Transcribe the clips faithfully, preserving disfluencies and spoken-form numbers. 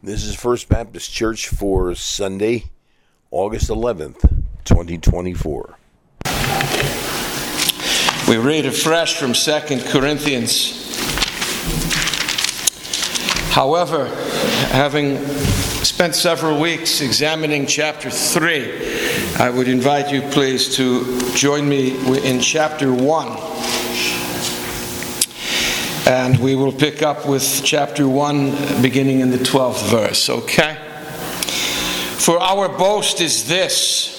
This is First Baptist Church for Sunday, August eleventh, twenty twenty-four. We read afresh from Second Corinthians. However, having spent several weeks examining chapter three, I would invite you please to join me in chapter one. And we will pick up with chapter one, beginning in the twelfth verse, okay? For our boast is this,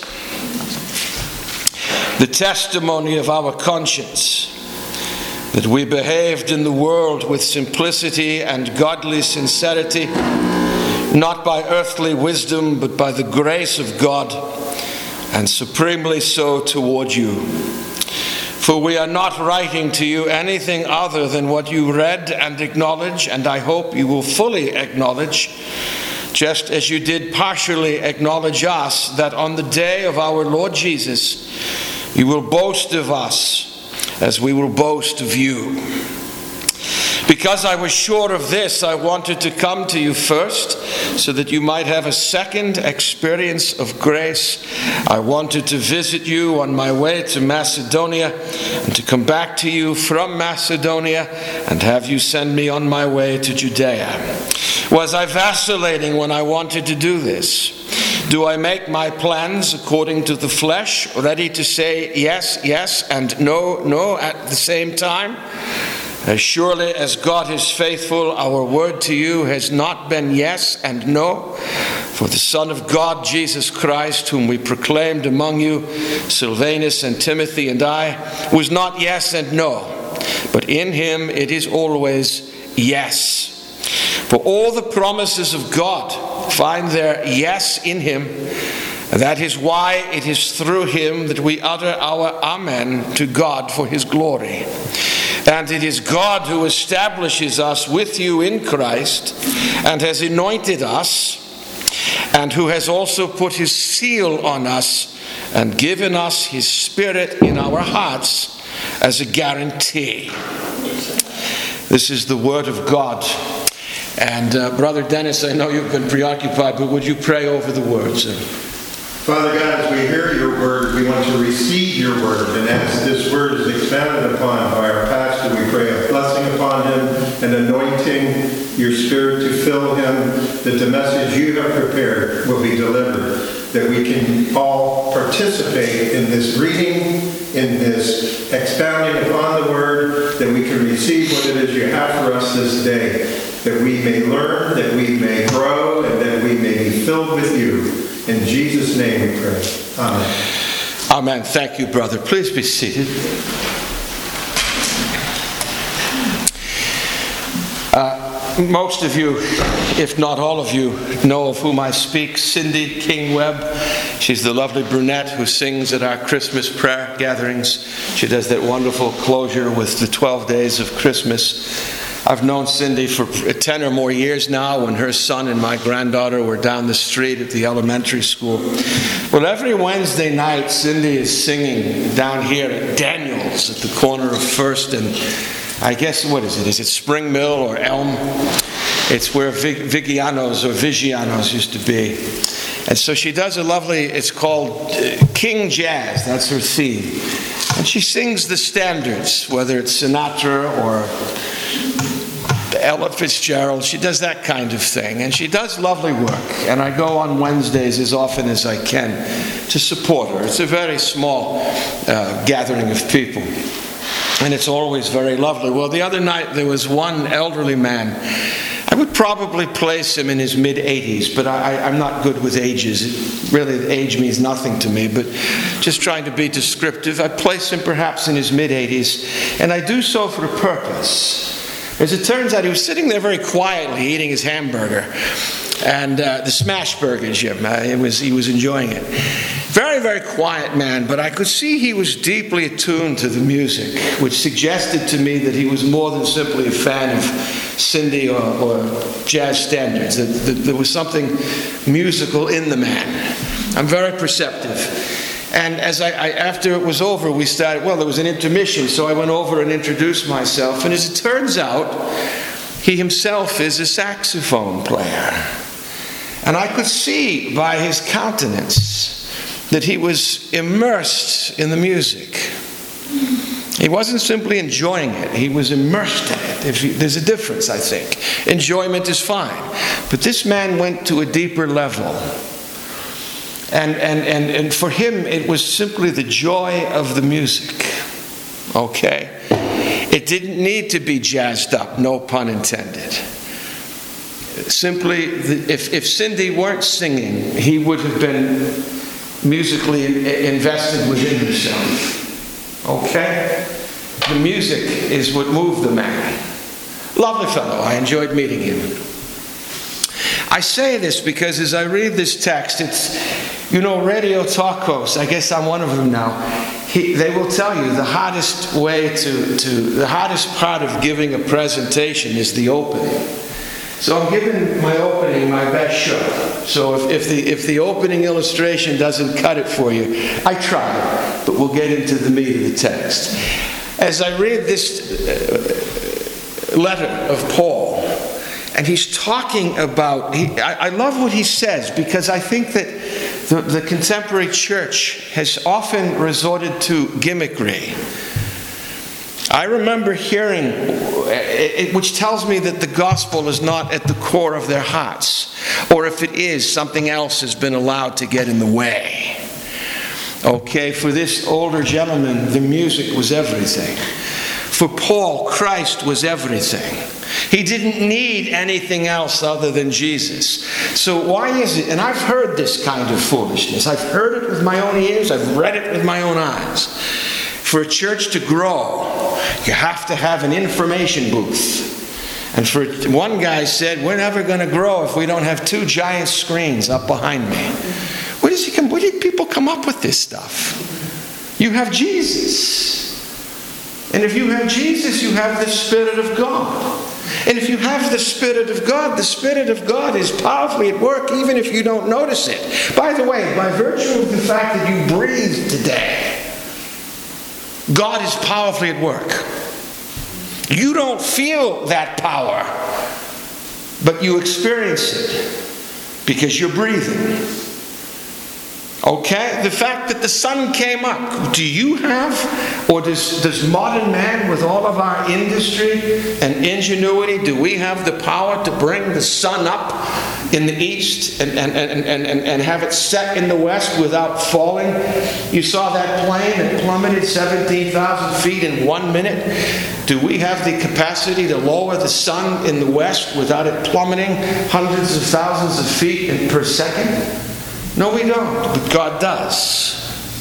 the testimony of our conscience, that we behaved in the world with simplicity and godly sincerity, not by earthly wisdom, but by the grace of God, and supremely so toward you. For we are not writing to you anything other than what you read and acknowledge, and I hope you will fully acknowledge, just as you did partially acknowledge us, that on the day of our Lord Jesus, you will boast of us as we will boast of you. Because I was sure of this, I wanted to come to you first, so that you might have a second experience of grace. I wanted to visit you on my way to Macedonia, and to come back to you from Macedonia, and have you send me on my way to Judea. Was I vacillating when I wanted to do this? Do I make my plans according to the flesh, ready to say yes, yes, and no, no at the same time? As surely as God is faithful, our word to you has not been yes and no. For the Son of God, Jesus Christ, whom we proclaimed among you, Silvanus and Timothy and I, was not yes and no, but in him it is always yes. For all the promises of God find their yes in him, and that is why it is through him that we utter our amen to God for his glory. And it is God who establishes us with you in Christ, and has anointed us, and who has also put his seal on us, and given us his Spirit in our hearts as a guarantee. This is the word of God. And uh, Brother Dennis, I know you've been preoccupied, but would you pray over the words? Father God, as we hear your word, we want to receive your word. And as this word is expounded upon by our pastor, we pray a blessing upon him, an anointing, your Spirit to fill him, that the message you have prepared will be delivered, that we can all participate in this reading, in this expounding upon the word, that we can receive what it is you have for us this day, that we may learn, that we may grow, and that we may be filled with you. In Jesus' name we pray. Amen. Amen. Thank you, brother. Please be seated. Uh, most of you, if not all of you, know of whom I speak. Cindy King Webb. She's the lovely brunette who sings at our Christmas prayer gatherings. She does that wonderful closure with the twelve days of Christmas. I've known Cindy for ten or more years now, when her son and my granddaughter were down the street at the elementary school. Well, every Wednesday night, Cindy is singing down here at Daniels at the corner of First and, I guess, what is it? Is it Spring Mill or Elm? It's where Vig- Vigianos or Vigianos used to be. And so she does a lovely, it's called uh, King Jazz, that's her theme. And she sings the standards, whether it's Sinatra or Ella Fitzgerald. She does that kind of thing, and she does lovely work. And I go on Wednesdays as often as I can to support her. It's a very small uh, gathering of people, and it's always very lovely. Well, the other night there was one elderly man. I would probably place him in his mid-eighties, but I, I'm not good with ages. It, really, age means nothing to me, but just trying to be descriptive, I place him perhaps in his mid-eighties, and I do so for a purpose. As it turns out, he was sitting there very quietly eating his hamburger, and uh, the smash burger, Jim. Uh, it was, he was enjoying it. Very, very quiet man, but I could see he was deeply attuned to the music, which suggested to me that he was more than simply a fan of Cindy or, or jazz standards. That, that there was something musical in the man. I'm very perceptive. And as I, I, after it was over, we started, well, there was an intermission, so I went over and introduced myself. And as it turns out, he himself is a saxophone player. And I could see by his countenance that he was immersed in the music. He wasn't simply enjoying it, he was immersed in it. If you, there's a difference, I think. Enjoyment is fine. But this man went to a deeper level. And, and, and, and for him, it was simply the joy of the music. Okay? It didn't need to be jazzed up, no pun intended. Simply, if, if Cindy weren't singing, he would have been musically invested within himself. Okay? The music is what moved the man. Lovely fellow. I enjoyed meeting him. I say this because as I read this text, it's, you know, Radio Tacos, I guess I'm one of them now. He, they will tell you the hardest way to, to, the hardest part of giving a presentation is the opening. So I'm giving my opening my best shot. So if, if, the, if the opening illustration doesn't cut it for you, I try, but we'll get into the meat of the text. As I read this uh, letter of Paul, and he's talking about, he, I, I love what he says, because I think that the, the contemporary church has often resorted to gimmickry. I remember hearing, it, which tells me that the gospel is not at the core of their hearts. Or if it is, something else has been allowed to get in the way. Okay, for this older gentleman, the music was everything. For Paul, Christ was everything. He didn't need anything else other than Jesus. So why is it, and I've heard this kind of foolishness. I've heard it with my own ears. I've read it with my own eyes. For a church to grow, you have to have an information booth. And for one guy said, we're never going to grow if we don't have two giant screens up behind me. Where does he come? Where did people come up with this stuff? You have Jesus. And if you have Jesus, you have the Spirit of God. And if you have the Spirit of God, the Spirit of God is powerfully at work even if you don't notice it. By the way, by virtue of the fact that you breathe today, God is powerfully at work. You don't feel that power, but you experience it because you're breathing. Okay? The fact that the sun came up, do you have, or does, does modern man with all of our industry and ingenuity, do we have the power to bring the sun up in the east and, and, and, and, and have it set in the west without falling? You saw that plane that plummeted seventeen thousand feet in one minute. Do we have the capacity to lower the sun in the west without it plummeting hundreds of thousands of feet in, per second? No, we don't, but God does.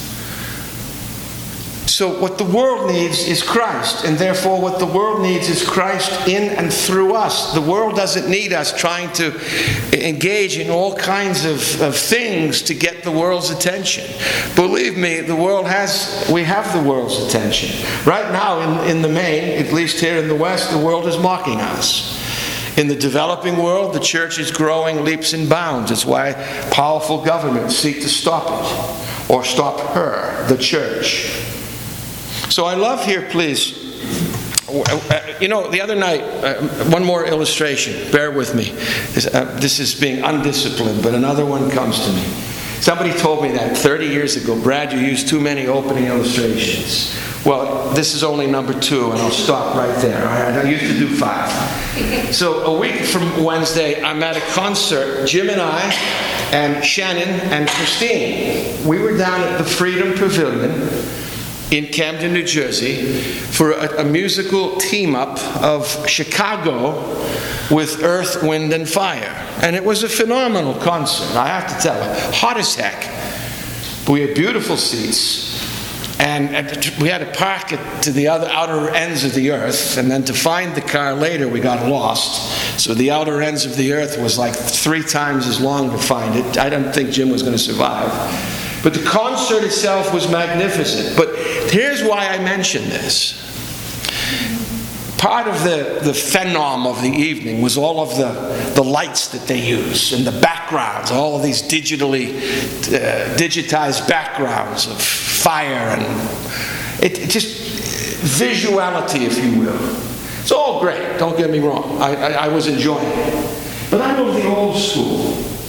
So what the world needs is Christ, and therefore what the world needs is Christ in and through us. The world doesn't need us trying to engage in all kinds of, of things to get the world's attention. Believe me, the world has, we have the world's attention. Right now in, in the main, at least here in the West, the world is mocking us. In the developing world, the church is growing leaps and bounds. It's why powerful governments seek to stop it, or stop her, the church. So I love here, please. You know, the other night, uh, one more illustration. Bear with me. This, uh, this is being undisciplined, but another one comes to me. Somebody told me that thirty years ago, Brad, you used too many opening illustrations. Well, this is only number two, and I'll stop right there. I used to do five. So a week from Wednesday, I'm at a concert. Jim and I, and Shannon and Christine, we were down at the Freedom Pavilion in Camden, New Jersey, for a, a musical team-up of Chicago with Earth, Wind, and Fire. And it was a phenomenal concert, I have to tell you. Hot as heck. But we had beautiful seats. And we had to park it to the other outer ends of the earth, and then to find the car later we got lost. So the outer ends of the earth was like three times as long to find it. I don't think Jim was going to survive. But the concert itself was magnificent. But here's why I mention this. Part of the, the phenom of the evening was all of the, the lights that they use and the backgrounds, all of these digitally uh, digitized backgrounds of fire and it, it just visuality, if you will. It's all great, don't get me wrong. I, I, I was enjoying it. But I'm of the old school.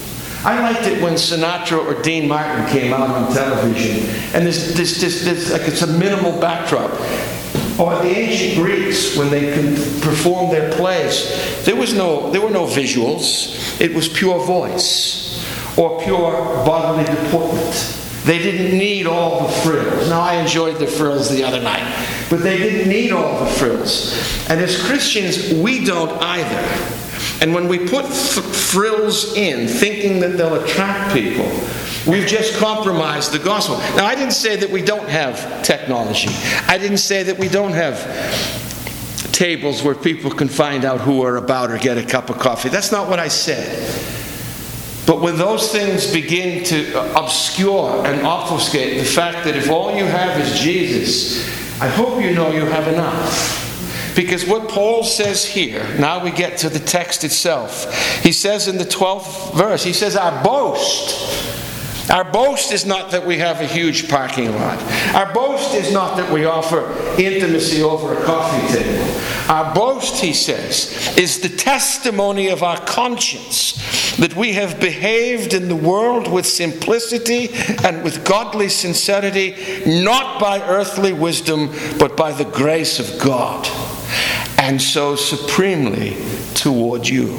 I liked it when Sinatra or Dean Martin came out on television, and there's, there's, there's, there's like it's a minimal backdrop. Or the ancient Greeks, when they could perform their plays, there was no, there were no visuals. It was pure voice or pure bodily deportment. They didn't need all the frills. Now, I enjoyed the frills the other night, but they didn't need all the frills. And as Christians, we don't either. And when we put f- frills in, thinking that they'll attract people, we've just compromised the gospel. Now, I didn't say that we don't have technology. I didn't say that we don't have tables where people can find out who we're about or get a cup of coffee. That's not what I said. But when those things begin to obscure and obfuscate the fact that if all you have is Jesus, I hope you know you have enough. Because what Paul says here, now we get to the text itself. He says in the twelfth verse, he says, our boast. Our boast is not that we have a huge parking lot. Our boast is not that we offer intimacy over a coffee table. Our boast, he says, is the testimony of our conscience that we have behaved in the world with simplicity and with godly sincerity, not by earthly wisdom, but by the grace of God, and so supremely toward you.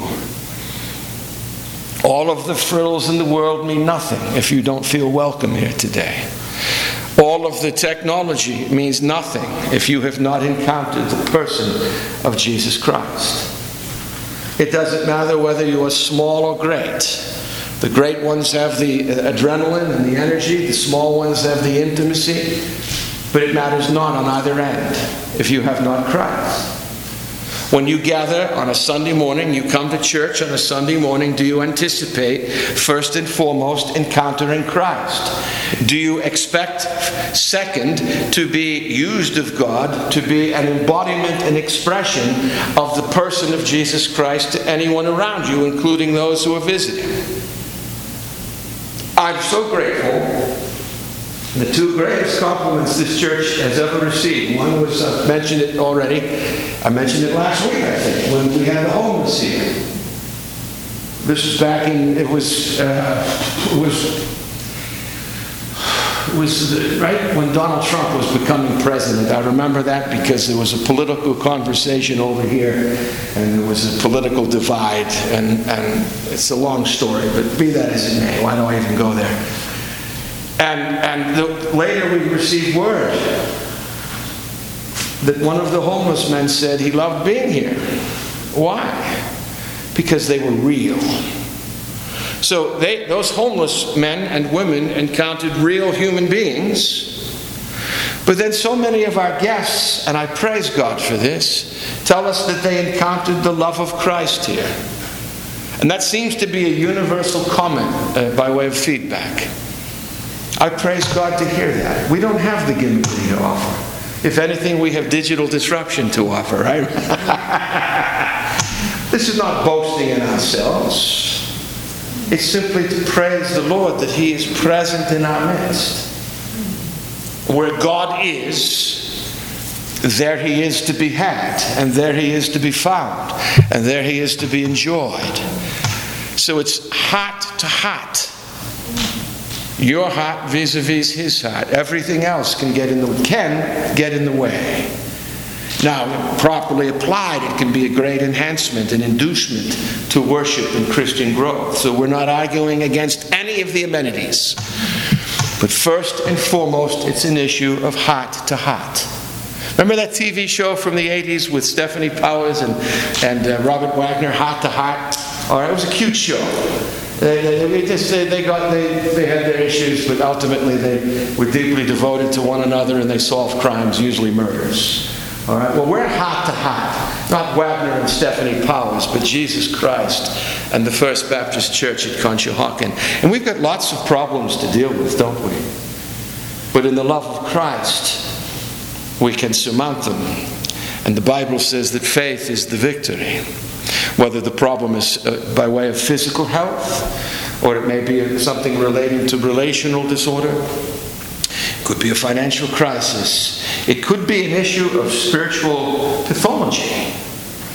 All of the frills in the world mean nothing if you don't feel welcome here today. All of the technology means nothing if you have not encountered the person of Jesus Christ. It doesn't matter whether you are small or great. The great ones have the adrenaline and the energy. The small ones have the intimacy. But it matters not on either end if you have not Christ. When you gather on a Sunday morning, you come to church on a Sunday morning, do you anticipate, first and foremost, encountering Christ? Do you expect, second, to be used of God, to be an embodiment and expression of the person of Jesus Christ to anyone around you, including those who are visiting? I'm so grateful. The two greatest compliments this church has ever received. One was, I mentioned it already, I mentioned it last week, I think, when we had the homeless here. This was back in, it was, uh, it was, it was right when Donald Trump was becoming president. I remember that because there was a political conversation over here, and there was a political divide, and, and it's a long story, but be that as it may, why do I even go there? And, and the, later we received word that one of the homeless men said he loved being here. Why? Because they were real. So they, those homeless men and women encountered real human beings. But then so many of our guests, and I praise God for this, tell us that they encountered the love of Christ here. And that seems to be a universal comment uh, by way of feedback. I praise God to hear that. We don't have the gimmickry to offer. If anything, we have digital disruption to offer, right? This is not boasting in ourselves. It's simply to praise the Lord that He is present in our midst. Where God is, there He is to be had, and there He is to be found, and there He is to be enjoyed. So it's heart to heart. Your heart vis-a-vis His heart. Everything else can get in the can get in the way. Now, properly applied, it can be a great enhancement, an inducement to worship and Christian growth. So we're not arguing against any of the amenities. But first and foremost, it's an issue of heart to heart. Remember that T V show from the eighties with Stephanie Powers and, and uh, Robert Wagner, Heart to Heart? All right, it was a cute show. They, they, they, just, they, got, they, they had their issues, but ultimately they were deeply devoted to one another and they solved crimes, usually murders. All right. Well, we're heart to heart, not Wagner and Stephanie Powers, but Jesus Christ and the First Baptist Church at Conshohocken. And we've got lots of problems to deal with, don't we? But in the love of Christ, we can surmount them. And the Bible says that faith is the victory. Whether the problem is uh, by way of physical health, or it may be something relating to relational disorder. It could be a financial crisis. It could be an issue of spiritual pathology.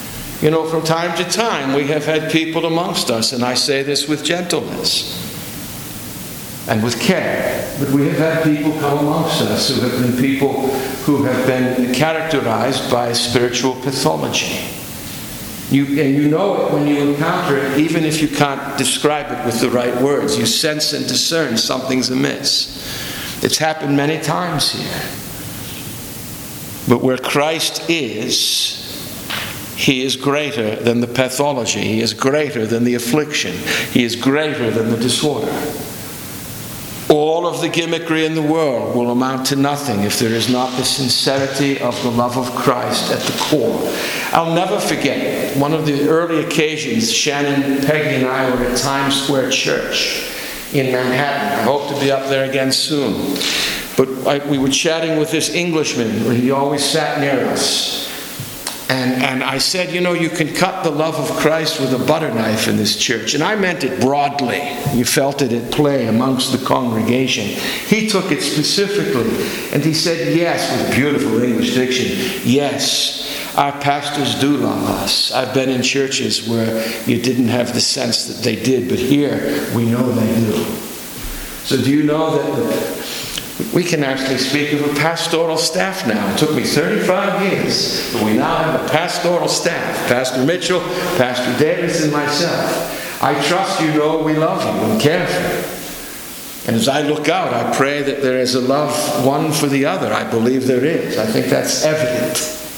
You know, from time to time we have had people amongst us, and I say this with gentleness and with care, but we have had people come amongst us who have been people who have been characterized by spiritual pathology. You, and you know it when you encounter it, even if you can't describe it with the right words. You sense and discern something's amiss. It's happened many times here. But where Christ is, He is greater than the pathology. He is greater than the affliction. He is greater than the disorder. All of the gimmickry in the world will amount to nothing if there is not the sincerity of the love of Christ at the core. I'll never forget one of the early occasions Shannon, Peggy, and I were at Times Square Church in Manhattan. I hope to be up there again soon. But I, we were chatting with this Englishman. He always sat near us. And, and I said, you know, you can cut the love of Christ with a butter knife in this church. And I meant it broadly. You felt it at play amongst the congregation. He took it specifically. And he said, yes, with beautiful English diction, yes, our pastors do love us. I've been in churches where you didn't have the sense that they did, but here we know they do. So do you know that the, we can actually speak of a pastoral staff now. It took me thirty-five years, but we now have a pastoral staff. Pastor Mitchell, Pastor Davis, and myself. I trust you know we love you and care for you. And as I look out, I pray that there is a love one for the other. I believe there is. I think that's evident.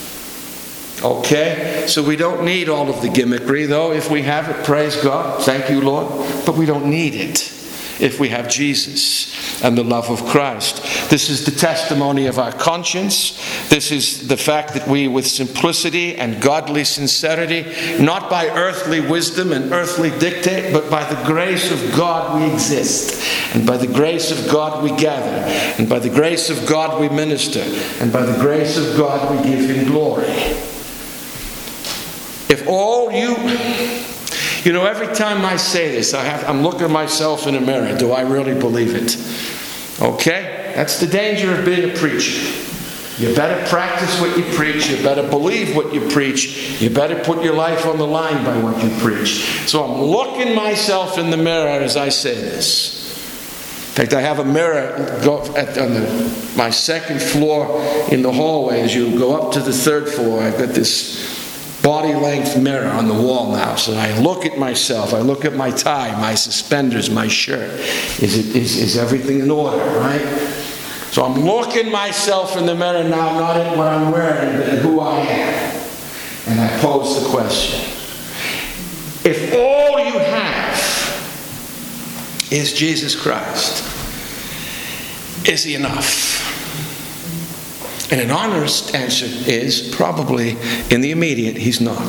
Okay? So we don't need all of the gimmickry, though. If we have it, praise God. Thank you, Lord. But we don't need it if we have Jesus and the love of Christ. This is the testimony of our conscience. This is the fact that we, with simplicity and godly sincerity, not by earthly wisdom and earthly dictate, but by the grace of God we exist. And by the grace of God we gather. And by the grace of God we minister. And by the grace of God we give Him glory. If all you... You know, every time I say this, I have, I'm looking at myself in a mirror. Do I really believe it? Okay? That's the danger of being a preacher. You better practice what you preach. You better believe what you preach. You better put your life on the line by what you preach. So I'm looking myself in the mirror as I say this. In fact, I have a mirror go at, on the, my second floor in the hallway. As you go up to the third floor, I've got this body-length mirror on the wall now. So I look at myself. I look at my tie, my suspenders, my shirt. Is it is, is everything in order, right? So I'm looking myself in the mirror now, not at what I'm wearing, but at who I am. And I pose the question. If all you have is Jesus Christ, is He enough? And an honest answer is probably, in the immediate, He's not.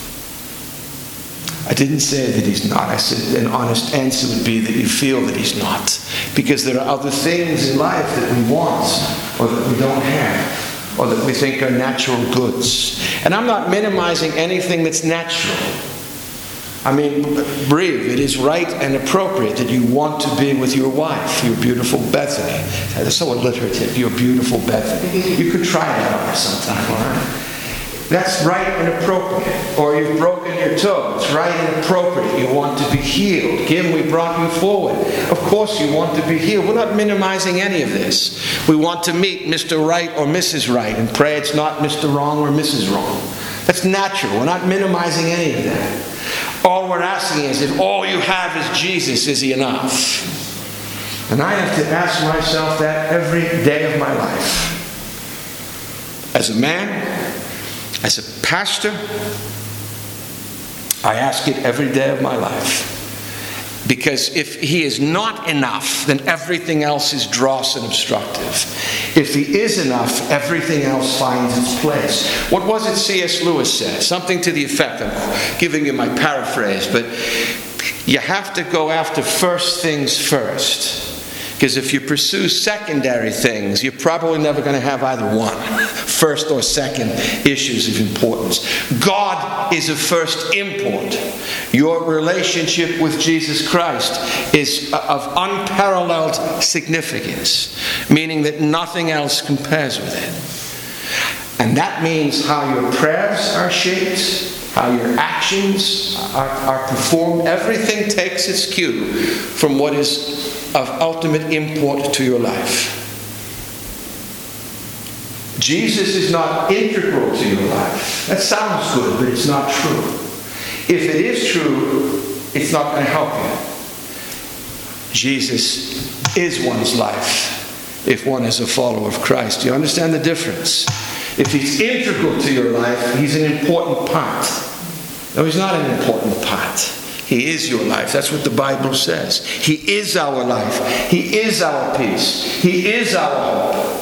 I didn't say that He's not. I said an honest answer would be that you feel that He's not. Because there are other things in life that we want, or that we don't have, or that we think are natural goods. And I'm not minimizing anything that's natural. I mean, breathe. It is right and appropriate that you want to be with your wife, your beautiful Bethany. That's so alliterative, your beautiful Bethany. You could try that on her sometime, all right? That's right and appropriate. Or you've broken your toe. It's right and appropriate. You want to be healed. Kim, we brought you forward. Of course you want to be healed. We're not minimizing any of this. We want to meet Mister Right or Missus Right and pray it's not Mister Wrong or Missus Wrong. That's natural. We're not minimizing any of that. All we're asking is, if all you have is Jesus, is He enough? And I have to ask myself that every day of my life. As a man, as a pastor, I ask it every day of my life. Because if He is not enough, then everything else is dross and obstructive. If He is enough, everything else finds its place. What was it C S Lewis said? Something to the effect, I'm giving you my paraphrase, but you have to go after first things first. Because if you pursue secondary things, you're probably never going to have either one. First or second issues of importance. God is of first import. Your relationship with Jesus Christ is of unparalleled significance. Meaning that nothing else compares with it. And that means how your prayers are shaped. how your actions are, are performed. Everything takes its cue from what is of ultimate import to your life. Jesus is not integral to your life. That sounds good, but it's not true. If it is true, it's not going to help you. Jesus is one's life if one is a follower of Christ. Do you understand the difference? If he's integral to your life, he's an important part. No, he's not an important part. He is your life. That's what the Bible says. He is our life. He is our peace. He is our hope.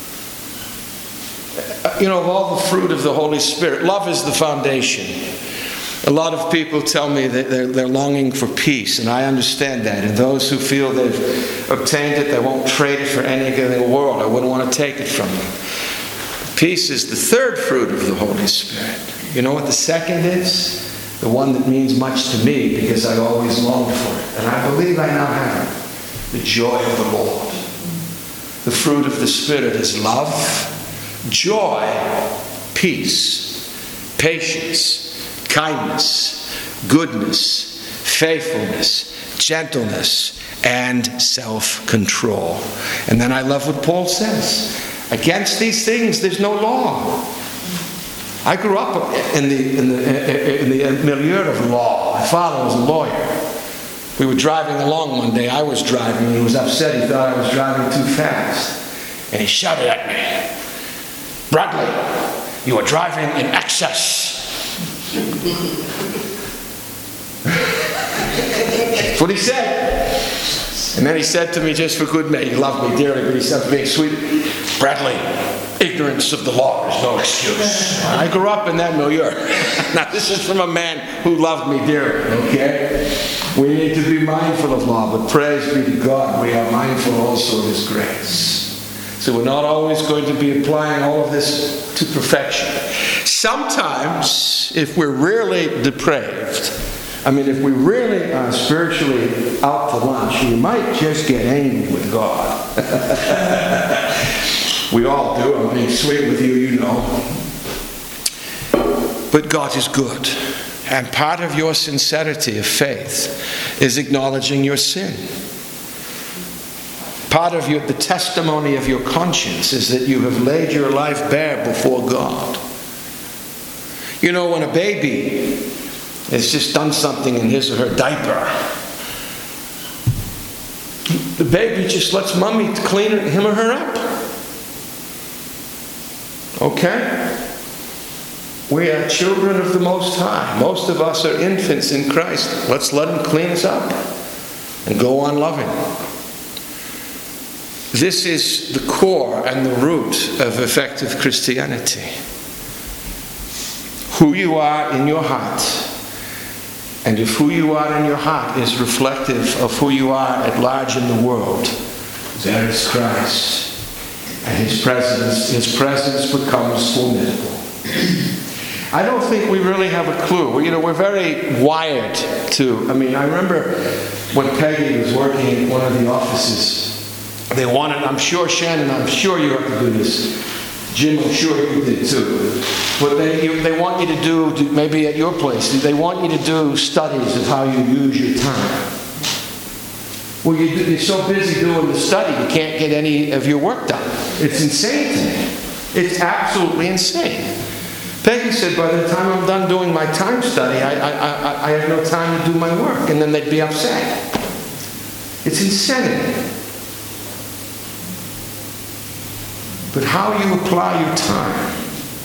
You know, of all the fruit of the Holy Spirit, love is the foundation. A lot of people tell me that they're, they're longing for peace, and I understand that. And those who feel they've obtained it, they won't trade it for anything in the world. I wouldn't want to take it from them. Peace is the third fruit of the Holy Spirit. You know what the second is? The one that means much to me because I always longed for it. And I believe I now have it. The joy of the Lord. The fruit of the Spirit is love, joy, peace, patience, kindness, goodness, faithfulness, gentleness, and self-control. And then I love what Paul says. Against these things there's no law. I grew up in the, in the, in the milieu of law. My father was a lawyer. We were driving along one day. I was driving and he was upset. He thought I was driving too fast. And he shouted at me, "Bradley, you are driving in excess." That's what he said. And then he said to me, just for good measure, he loved me dearly, but he said to me, "Sweet Bradley, ignorance of the law is no excuse." I grew up in that milieu. Now this is from a man who loved me dearly, okay? We need to be mindful of law, but praise be to God, we are mindful also of His grace. So we're not always going to be applying all of this to perfection. Sometimes, if we're really depraved, I mean, if we really are spiritually out to lunch, we might just get angry with God. We all do. I'm being sweet with you, you know. But God is good. And part of your sincerity of faith is acknowledging your sin. Part of your, the testimony of your conscience is that you have laid your life bare before God. You know, when a baby has just done something in his or her diaper, the baby just lets mommy clean him or her up. Okay? We are children of the Most High. Most of us are infants in Christ. Let's let Him clean us up and go on loving. This is the core and the root of effective Christianity. Who you are in your heart, and if who you are in your heart is reflective of who you are at large in the world, there is Christ. And His presence, His presence becomes formidable. I don't think we really have a clue. You know, we're very wired to. I mean, I remember when Peggy was working in one of the offices. They wanted, I'm sure, Shannon, I'm sure you have to do this. Jim, I'm sure you did too. But they, you, they want you to do, maybe at your place, they want you to do studies of how you use your time. Well, you, you're so busy doing the study, you can't get any of your work done. It's insane to me. It's absolutely insane. Peggy said, by the time I'm done doing my time study, I, I, I, I have no time to do my work. And then they'd be upset. It's insanity. But how you apply your time,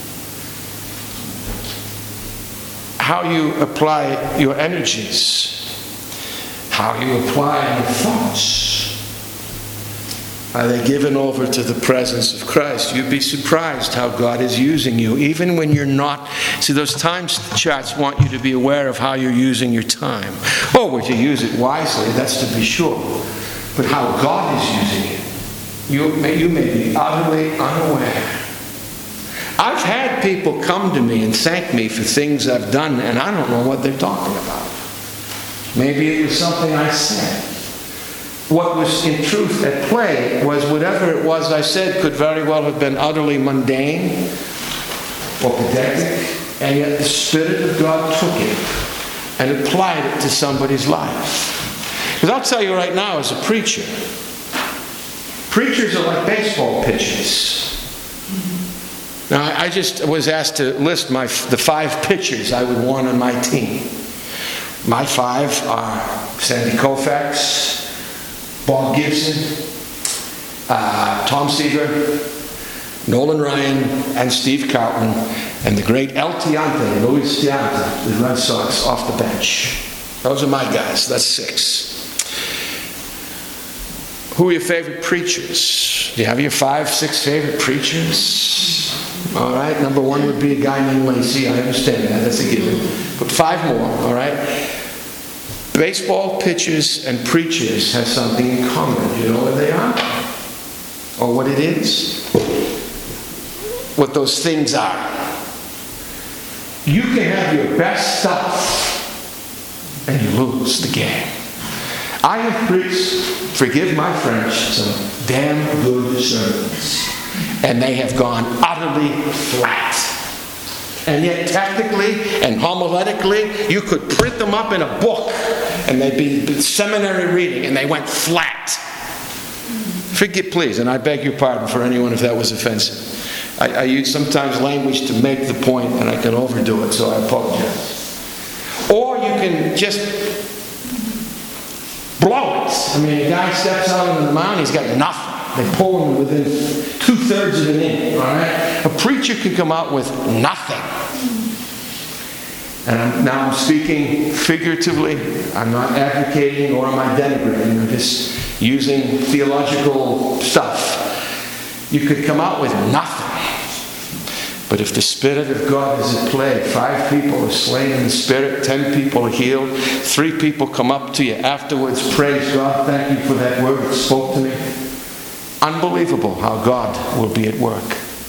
how you apply your energies, how you apply your thoughts, are they given over to the presence of Christ? You'd be surprised how God is using you, even when you're not. See, those time charts want you to be aware of how you're using your time. Oh, would you use it wisely? That's to be sure. But how God is using it, you may, you may be utterly unaware. I've had people come to me and thank me for things I've done, and I don't know what they're talking about. Maybe it was something I said. What was in truth at play was whatever it was I said could very well have been utterly mundane or pedantic And yet the Spirit of God took it and applied it to somebody's life. Because I'll tell you right now, as a preacher, preachers are like baseball pitchers. Now, I just was asked to list my the five pitchers I would want on my team. My five are Sandy Koufax, Bob Gibson, uh, Tom Seaver, Nolan Ryan, and Steve Carlton, and the great El Tiante, Luis Tiante, the Red Sox, off the bench. Those are my guys. That's six. Who are your favorite preachers? Do you have your five, six favorite preachers? All right, number one would be a guy named Lacey. I understand that. That's a given. But five more, all right? Baseball pitchers and preachers have something in common. You know what they are? Or what it is? What those things are. You can have your best stuff and you lose the game. I have preached, forgive my French, some damn good sermons. And they have gone utterly flat. And yet technically and homiletically, you could print them up in a book and they'd be seminary reading and they went flat. Forgive, please, and I beg your pardon for anyone if that was offensive. I, I use sometimes language to make the point and I can overdo it, so I apologize. Or you can just blow it. I mean, a guy steps out on the mound, he's got nothing. They pull him within two-thirds of an inning, all right? A preacher can come out with nothing. And I'm, now I'm speaking figuratively. I'm not advocating or am I denigrating. I'm just using theological stuff. You could come out with nothing. But if the Spirit of God is at play, five people are slain in the Spirit, ten people are healed, three people come up to you afterwards, praise God, thank you for that word that spoke to me. Unbelievable how God will be at work.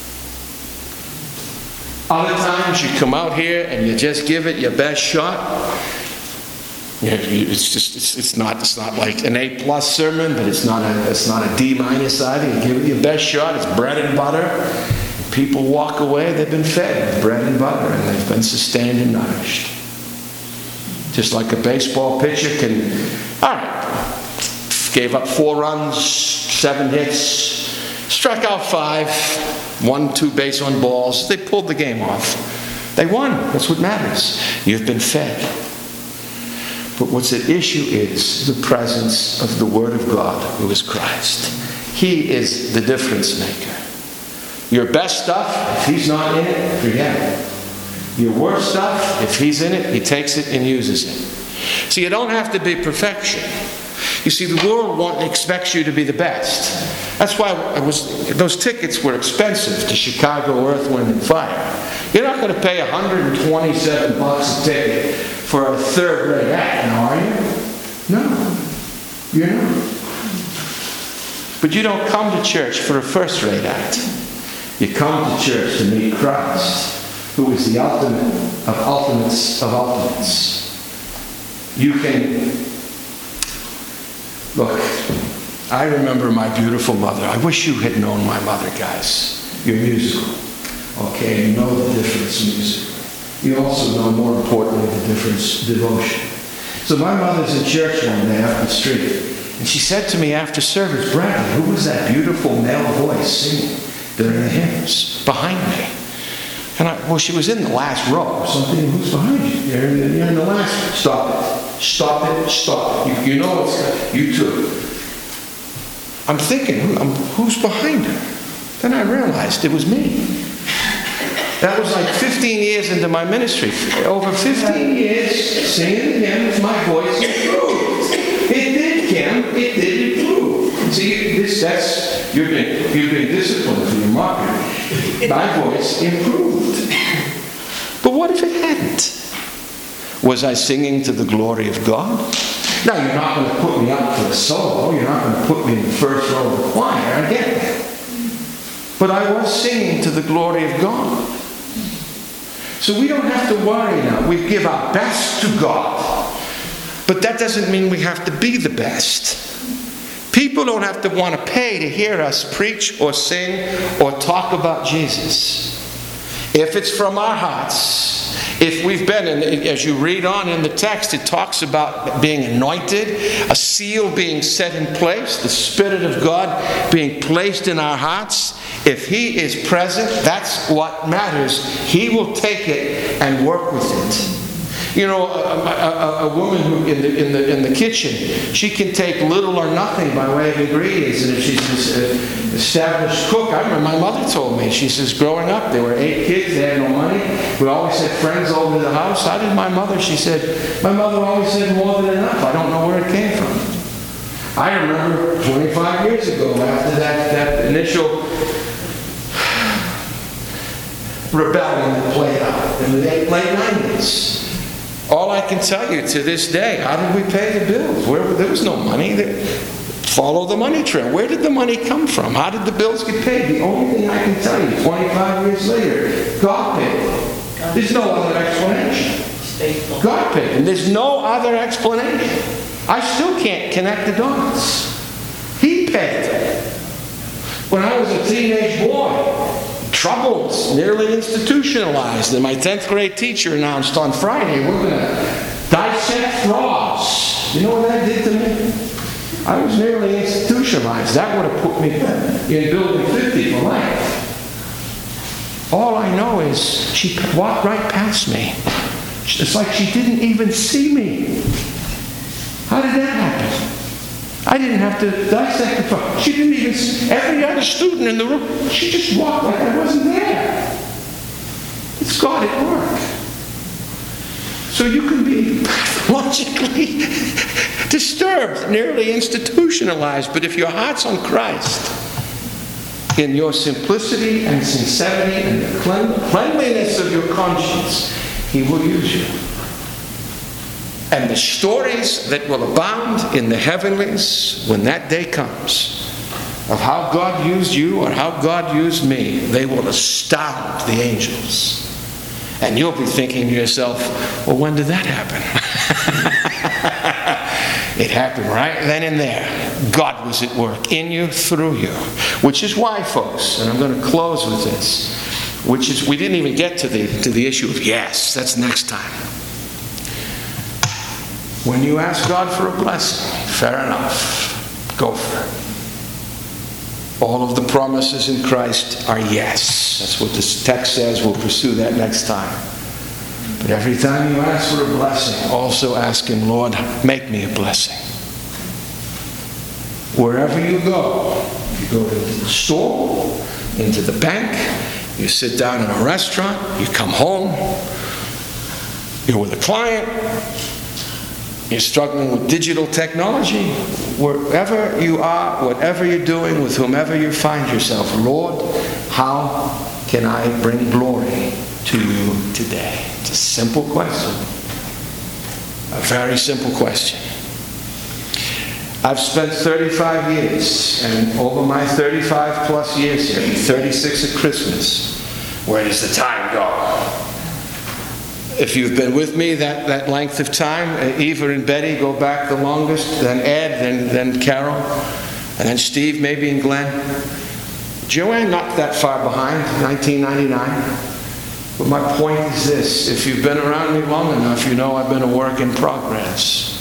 Other times you come out here and you just give it your best shot. You know, it's just it's, it's not it's not like an A plus sermon, but it's not a it's not a D minus either. You give it your best shot. It's bread and butter. People walk away. They've been fed with bread and butter, and they've been sustained and nourished. Just like a baseball pitcher can. All right, gave up four runs, seven hits, struck out five, one, two base on balls. They pulled the game off. They won. That's what matters. You've been fed. But what's at issue is the presence of the Word of God, who is Christ. He is the difference maker. Your best stuff, if He's not in it, forget it. Your worst stuff, if He's in it, He takes it and uses it. So you don't have to be perfection. You see, the world want, expects you to be the best. That's why it was, those tickets were expensive to Chicago Earth, Wind and Fire. You're not going to pay one hundred twenty-seven bucks a ticket for a third-rate act, now are you? No, you're not. But you don't come to church for a first-rate act. You come to church to meet Christ, who is the ultimate of ultimates of ultimates. You can, look, I remember my beautiful mother. I wish you had known my mother, guys. You're musical. Okay, you know the difference musically. You also know, more importantly, the difference devotion. So my mother's in church one day up the street, and she said to me after service, Bradley, who was that beautiful male voice singing during the hymns behind me? And I, well, she was in the last row. So I'm thinking, who's behind you? You're in the, you're in the last. Stop it. Stop it. Stop it. You, you know it's, you too. I'm thinking, I'm, who's behind her? Then I realized it was me. That was like fifteen years into my ministry. Over fifteen years singing hymns, my voice improved. It did, Kim. It did improve. See, this, that's, you've been, you've been disciplined for your marketing. My voice improved. But what if it hadn't? Was I singing to the glory of God? Now, you're not going to put me up for a solo. You're not going to put me in the first row of the choir. I get that. But I was singing to the glory of God. So we don't have to worry now. We give our best to God. But that doesn't mean we have to be the best. People don't have to want to pay to hear us preach or sing or talk about Jesus. If it's from our hearts, If we've been, and as you read on in the text, it talks about being anointed, a seal being set in place, the Spirit of God being placed in our hearts. If He is present, that's what matters. He will take it and work with it. You know, a, a, a woman who in the, in the in the kitchen, she can take little or nothing by way of ingredients. And if she's an established cook, I remember my mother told me, she says, growing up, there were eight kids, they had no money. We always had friends over to the house. How did my mother? She said, my mother always said more than enough. I don't know where it came from. I remember twenty-five years ago, after that, that initial rebellion that played out in the late nineties. All I can tell you to this day, how did we pay the bills? Where, there was no money. There, follow the money trail. Where did the money come from? How did the bills get paid? The only thing I can tell you, twenty-five years later, God paid. There's no other explanation. God paid. And there's no other explanation. I still can't connect the dots. He paid. When I was a teenage boy, troubled, nearly institutionalized, and my tenth grade teacher announced on Friday, we're going to dissect frogs. You know what that did to me? I was nearly institutionalized. That would have put me in building fifty for life. All I know is she walked right past me. It's like she didn't even see me. How did that happen? I didn't have to dissect the frog. She didn't even see every other student in the room. She just walked like I wasn't there. It's God at work. So you can be pathologically disturbed, nearly institutionalized, but if your heart's on Christ, in your simplicity and sincerity and the cleanliness of your conscience, He will use you. And the stories that will abound in the heavenlies when that day comes of how God used you or how God used me, they will astound the angels. And you'll be thinking to yourself, well, when did that happen? It happened right then and there. God was at work in you, through you. Which is why, folks, and I'm going to close with this, which is, we didn't even get to the, to the issue of yes, that's next time. When you ask God for a blessing, fair enough, go for it. All of the promises in Christ are yes. That's what this text says. We'll pursue that next time. But every time you ask for a blessing, also ask Him, Lord, make me a blessing. Wherever you go, you go to the store, into the bank, you sit down in a restaurant, you come home, you're with a client, you're struggling with digital technology, wherever you are, whatever you're doing, with whomever you find yourself, Lord, how can I bring glory to you today? It's a simple question. A very simple question. I've spent thirty-five years, and over my thirty-five plus years here, thirty-six at Christmas, where does the time go? If you've been with me that, that length of time, Eva and Betty go back the longest, then Ed, then, then Carol, and then Steve, maybe, and Glenn. Joanne not that far behind, nineteen ninety-nine. But my point is this, if you've been around me long enough, you know I've been a work in progress.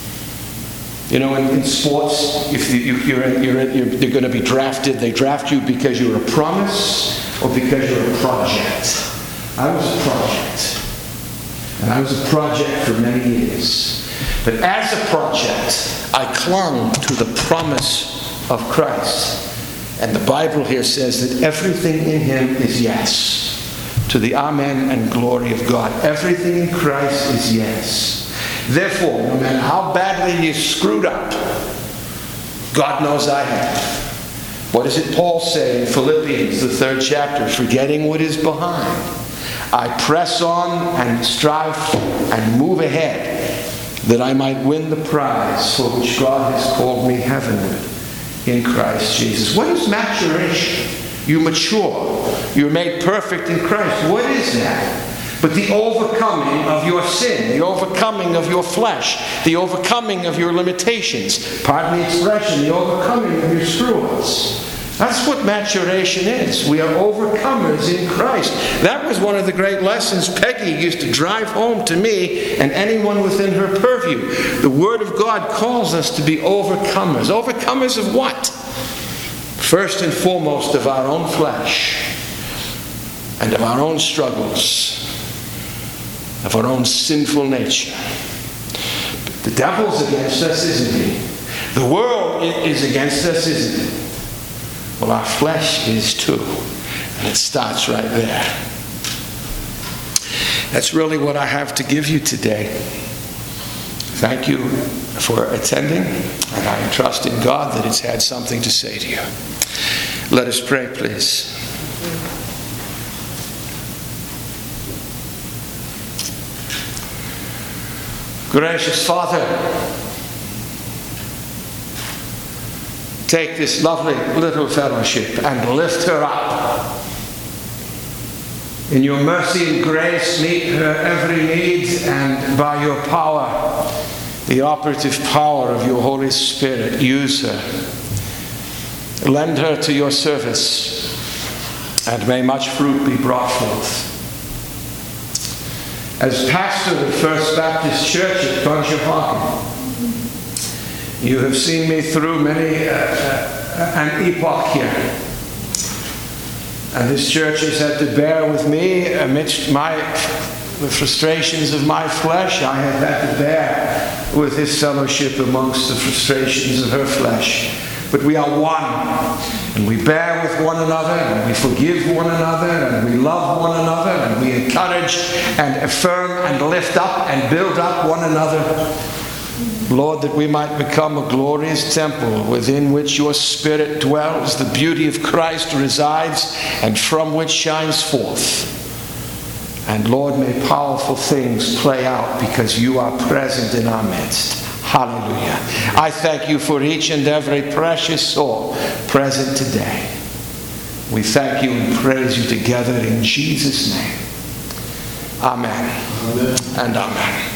You know, in, in sports, if you, you, you're, you're, you're, you're going to be drafted, they draft you because you're a promise or because you're a project. I was a project. And I was a project for many years. But as a project, I clung to the promise of Christ. And the Bible here says that everything in Him is yes. To the amen and glory of God. Everything in Christ is yes. Therefore, no matter how badly you screwed up, God knows I have. What does it Paul say in Philippians, the third chapter? Forgetting what is behind, I press on and strive and move ahead, that I might win the prize for which God has called me heavenward in Christ Jesus. What is maturation? You mature. You're made perfect in Christ. What is that? But the overcoming of your sin, the overcoming of your flesh, the overcoming of your limitations, pardon the expression, the overcoming of your screw-ups. That's what maturation is. We are overcomers in Christ. That was one of the great lessons Peggy used to drive home to me and anyone within her purview. The Word of God calls us to be overcomers. Overcomers of what? First and foremost, of our own flesh and of our own struggles, of our own sinful nature. The devil's against us, isn't he? The world is against us, isn't it? Well, our flesh is too. And it starts right there. That's really what I have to give you today. Thank you for attending, and I trust in God that it's had something to say to you. Let us pray, please. Gracious Father, take this lovely little fellowship and lift her up. In your mercy and grace, meet her every need, and by your power, the operative power of your Holy Spirit, use her. Lend her to your service, and may much fruit be brought forth. As pastor of First Baptist Church at Conshohocken, you have seen me through many uh, uh, an epoch here. And this church has had to bear with me amidst my, the frustrations of my flesh. I have had to bear with this fellowship amongst the frustrations of her flesh. But we are one, and we bear with one another, and we forgive one another, and we love one another, and we encourage and affirm and lift up and build up one another. Lord, that we might become a glorious temple within which your Spirit dwells, the beauty of Christ resides, and from which shines forth. And Lord, may powerful things play out because you are present in our midst. Hallelujah. I thank you for each and every precious soul present today. We thank you and praise you together in Jesus' name. Amen. Amen. And amen.